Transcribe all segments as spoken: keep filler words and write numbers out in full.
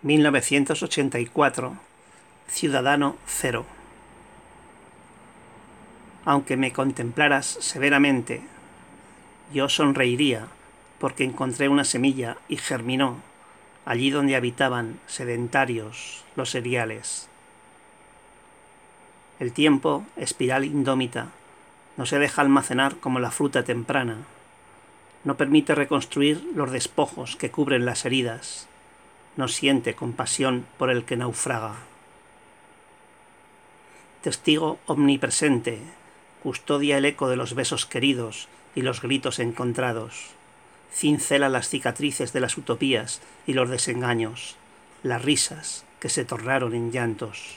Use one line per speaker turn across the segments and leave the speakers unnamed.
mil novecientos ochenta y cuatro, Ciudadano Cero. Aunque me contemplaras severamente, yo sonreiría porque encontré una semilla y germinó allí donde habitaban sedentarios los seriales. El tiempo, espiral indómita, no se deja almacenar como la fruta temprana, no permite reconstruir los despojos que cubren las heridas, no siente compasión por el que naufraga. Testigo omnipresente, custodia el eco de los besos queridos y los gritos encontrados, cincela las cicatrices de las utopías y los desengaños, las risas que se tornaron en llantos.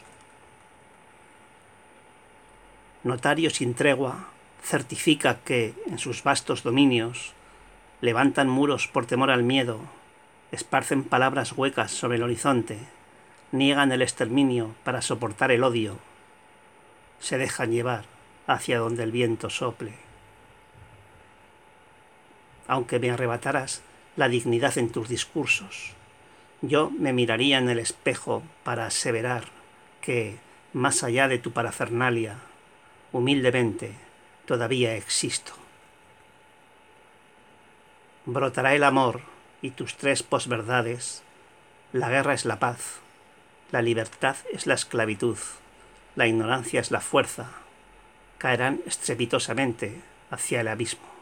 Notario sin tregua, certifica que, en sus vastos dominios, levantan muros por temor al miedo, esparcen palabras huecas sobre el horizonte, niegan el exterminio para soportar el odio, se dejan llevar hacia donde el viento sople. Aunque me arrebataras la dignidad en tus discursos, yo me miraría en el espejo para aseverar que, más allá de tu parafernalia, humildemente todavía existo. Brotará el amor y tus tres posverdades. La guerra es la paz, la libertad es la esclavitud, la ignorancia es la fuerza. Caerán estrepitosamente hacia el abismo.